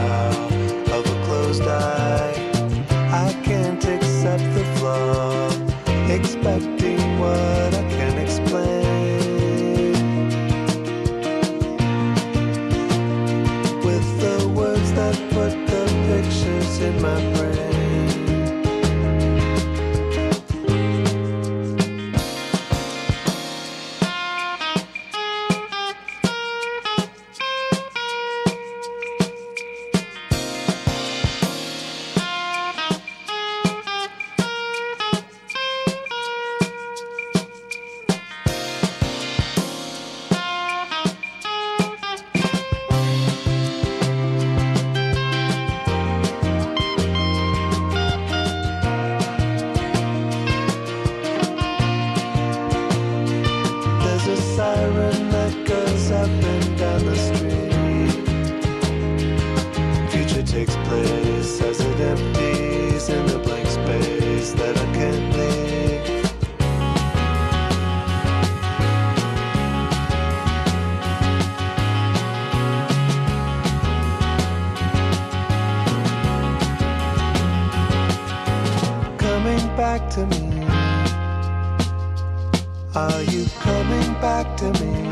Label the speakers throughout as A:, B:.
A: out of a closed eye. I can't accept the flaw, expecting what I can't explain. With the words that put the pictures in my brain. Back to me. Are you coming back to me?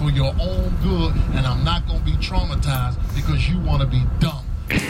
B: for your own good, and I'm not going to be traumatized because you want to be dumb.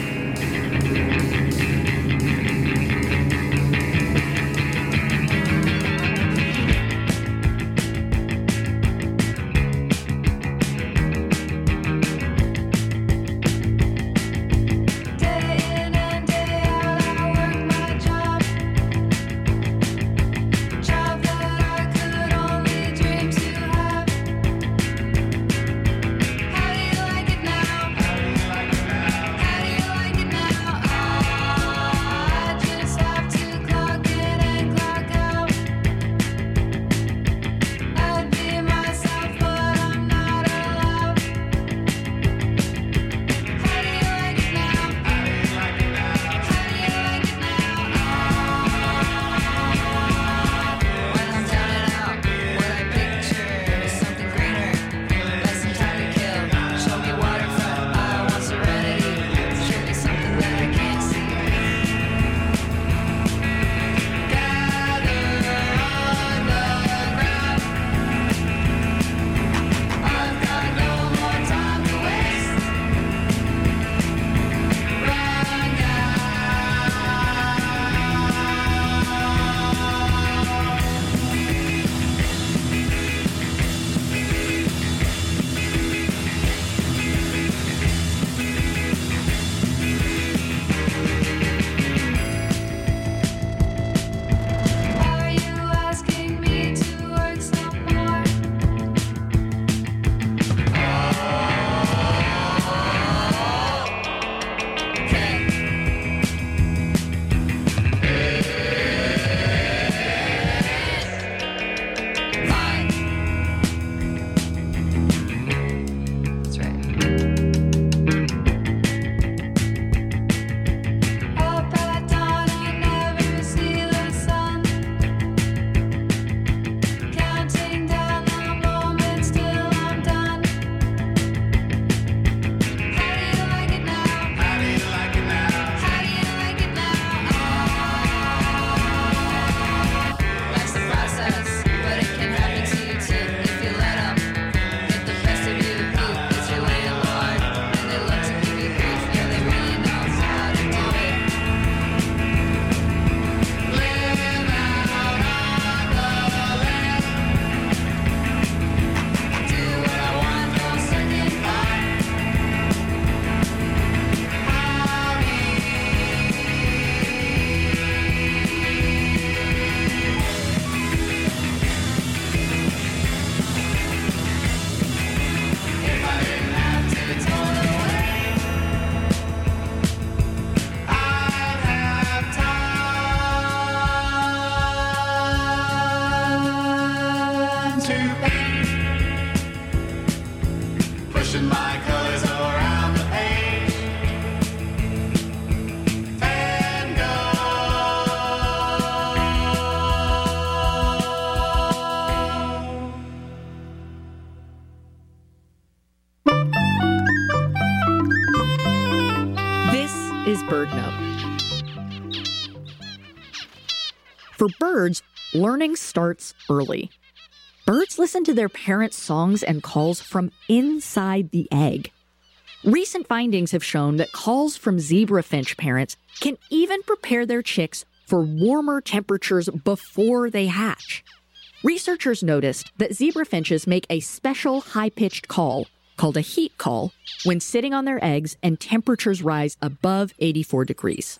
C: For birds, learning starts early. Birds listen to their parents' songs and calls from inside the egg. Recent findings have shown that calls from zebra finch parents can even prepare their chicks for warmer temperatures before they hatch. Researchers noticed that zebra finches make a special high-pitched call, called a heat call, when sitting on their eggs and temperatures rise above 84 degrees.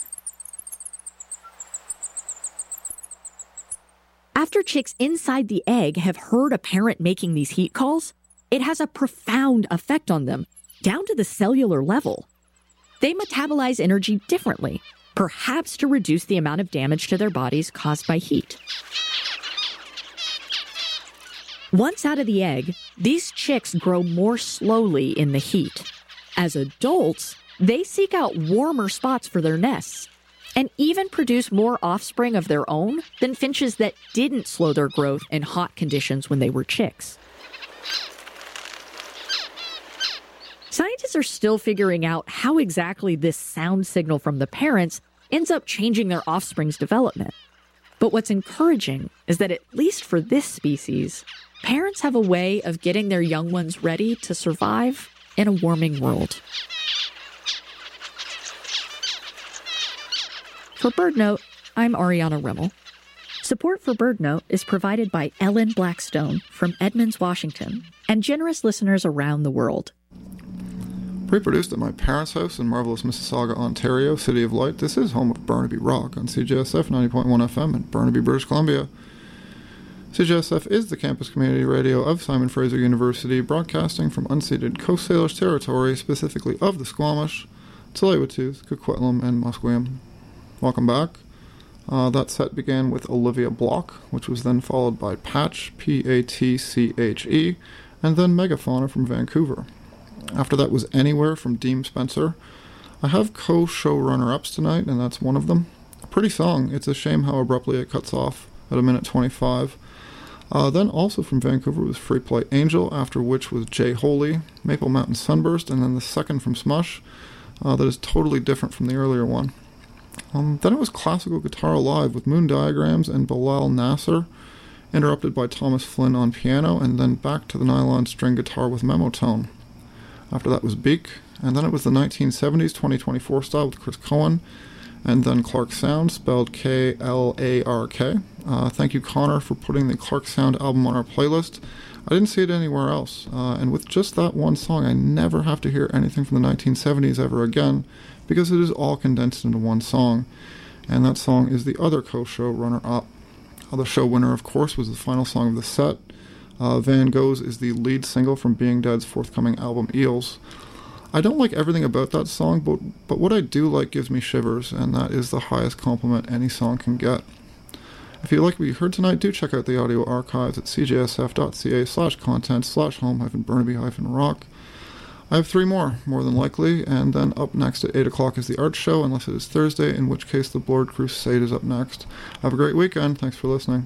C: After chicks inside the egg have heard a parent making these heat calls, it has a profound effect on them, down to the cellular level. They metabolize energy differently, perhaps to reduce the amount of damage to their bodies caused by heat. Once out of the egg, these chicks grow more slowly in the heat. As adults, they seek out warmer spots for their nests, and even produce more offspring of their own than finches that didn't slow their growth in hot conditions when they were chicks. Scientists are still figuring out how exactly this sound signal from the parents ends up changing their offspring's development. But what's encouraging is that at least for this species, parents have a way of getting their young ones ready to survive in a warming world. For BirdNote, I'm Ariana Rimmel. Support for BirdNote is provided by Ellen Blackstone from Edmonds, Washington, and generous listeners around the world.
D: Pre-produced at my parents' house in marvelous Mississauga, Ontario, City of Light, this is home of Burnaby Rock on CJSF 90.1 FM in Burnaby, British Columbia. CJSF is the campus community radio of Simon Fraser University, broadcasting from unceded Coast Salish territory, specifically of the Squamish, Tsleil-Waututh, Coquitlam, and Musqueam. Welcome back. That set began with Olivia Block, which was then followed by Patch, P-A-T-C-H-E, and then Megafauna from Vancouver. After that was Anywhere from Dean Spencer. I have co-showrunner-ups tonight, and that's one of them. A pretty song. It's a shame how abruptly it cuts off at 1:25. Then also from Vancouver was Free Play Angel, after which was Jay Holy, Maple Mountain Sunburst, and then the second from Smush that is totally different from the earlier one. Then it was Classical Guitar Alive with Moon Diagrams and Bilal Nasser, interrupted by Thomas Flynn on piano, and then back to the nylon string guitar with Memo Tone. After that was Beak, and then it was the 1970s 2024 style with Chris Cohen, and then Clark Sound, spelled K-L-A-R-K. Thank you, Connor, for putting the Clark Sound album on our playlist. I didn't see it anywhere else, and with just that one song, I never have to hear anything from the 1970s ever again, because it is all condensed into one song, and that song is the other co-show runner-up. The show winner, of course, was the final song of the set. Van Gogh's is the lead single from Being Dead's forthcoming album, Eels. I don't like everything about that song, but what I do like gives me shivers, and that is the highest compliment any song can get. If you like what you heard tonight, do check out the audio archives at cjsf.ca/content/home-burnaby-rock. I have 3 more than likely, and then up next at 8 o'clock is the art show, unless it is Thursday, in which case the Blurred Crusade is up next. Have a great weekend. Thanks for listening.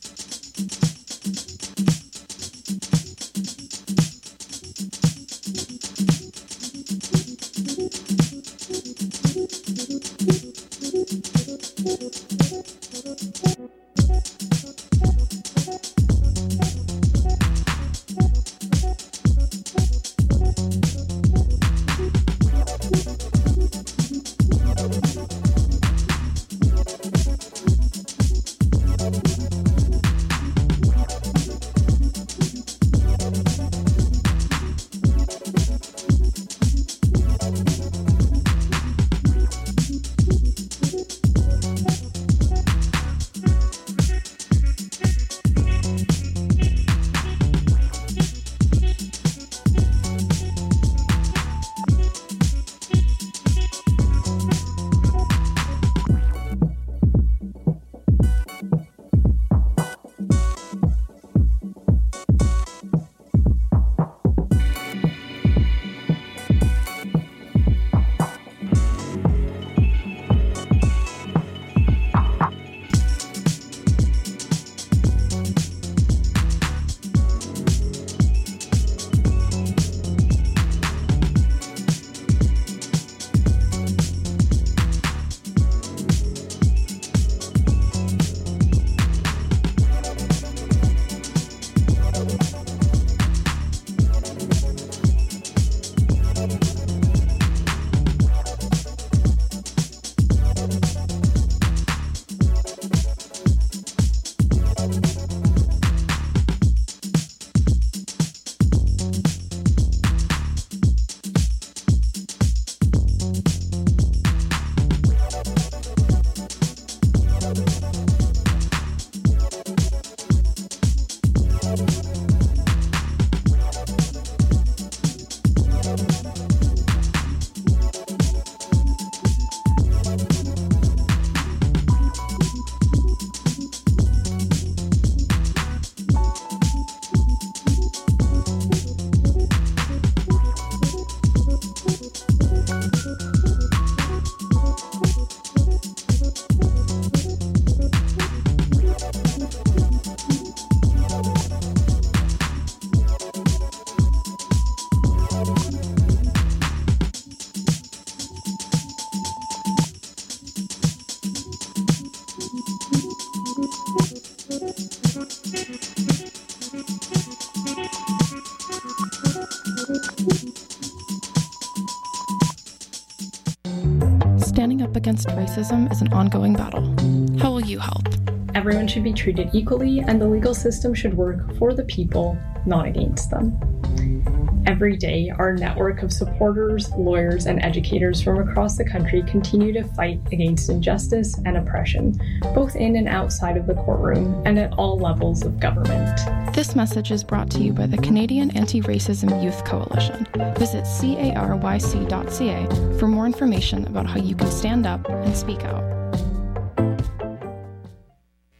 E: against racism is an ongoing battle. How will you help?
F: Everyone should be treated equally, and the legal system should work for the people, not against them. Every day, our network of supporters, lawyers, and educators from across the country continue to fight against injustice and oppression, both in and outside of the courtroom and at all levels of government.
E: This message is brought to you by the Canadian Anti-Racism Youth Coalition. Visit caryc.ca for more information about how you can stand up and speak out.